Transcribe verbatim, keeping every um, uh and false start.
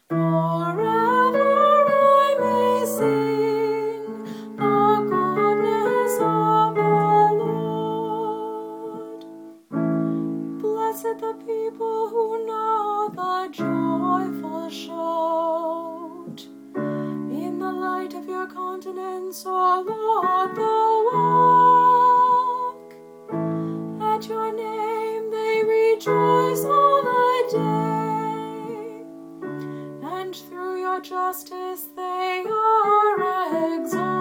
Forever I may sing the goodness of the Lord. Blessed the people who know the joyful shout. In the light of your countenance, O Lord, the walk. At your name they rejoice all the day, and through your justice they are exalted.